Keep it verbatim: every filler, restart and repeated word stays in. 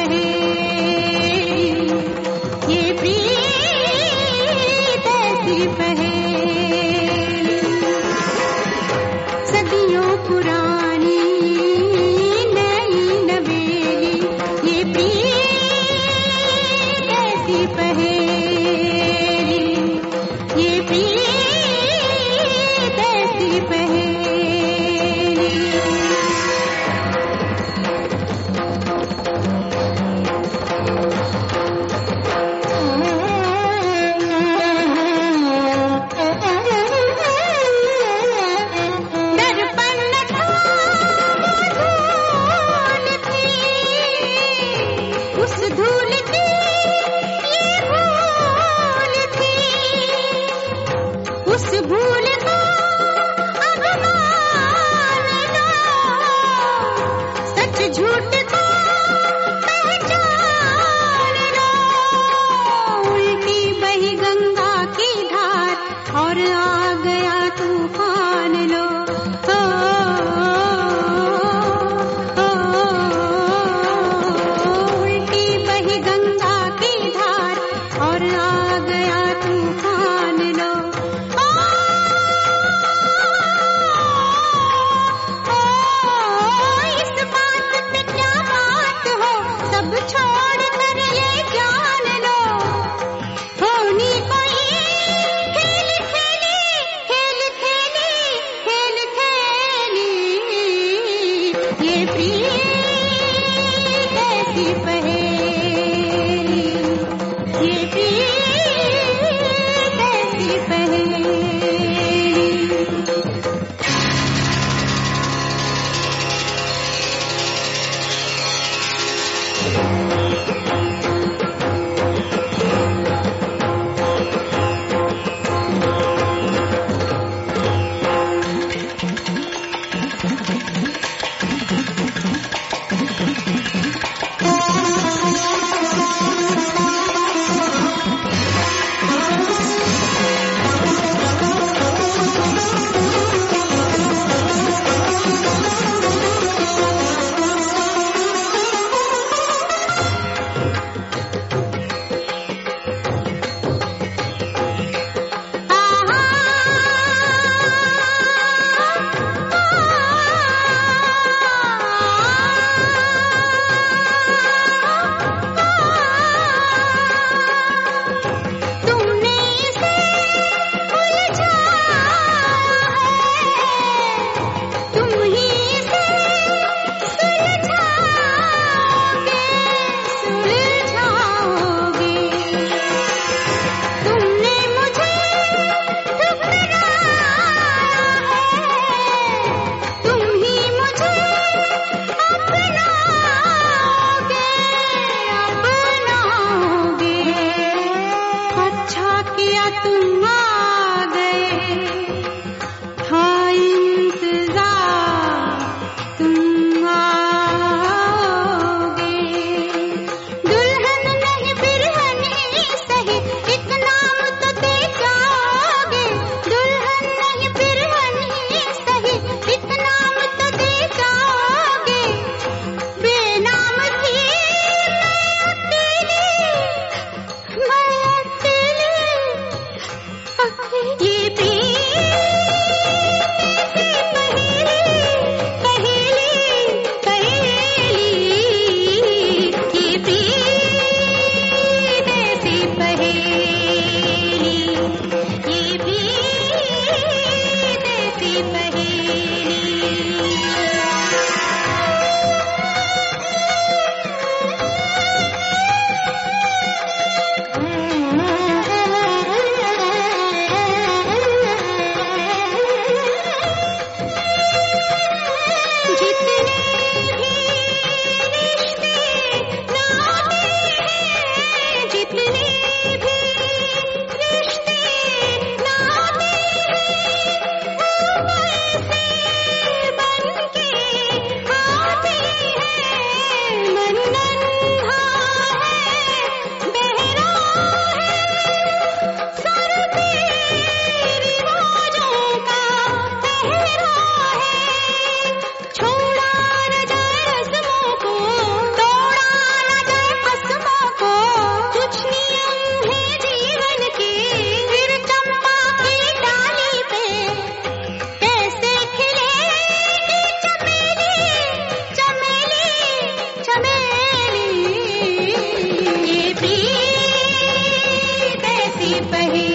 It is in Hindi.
पहेली, ये प्रीत ऐसी पहेली, सदियों पुरानी नई नवेली, ये प्रीत ऐसी पहेली, ये प्रीत ऐसी पहेली। उस धूल की ये भूल थी, उस भूल को अब मान लो, सच झूठ को पहचान लो, उल्टी बही गंगा की धार और आ गया तूफान लो। ओ, और आ गया तूफान लो। ओ, ओ, इस बात पे क्या बात हो, सब छोड़ कर ये जान लो, होनी कोई खेल खेली, खेल खेली, खेल खेली, ये प्रीत ऐसी पहेली, ये प्रीत ऐसी पहेली। बहे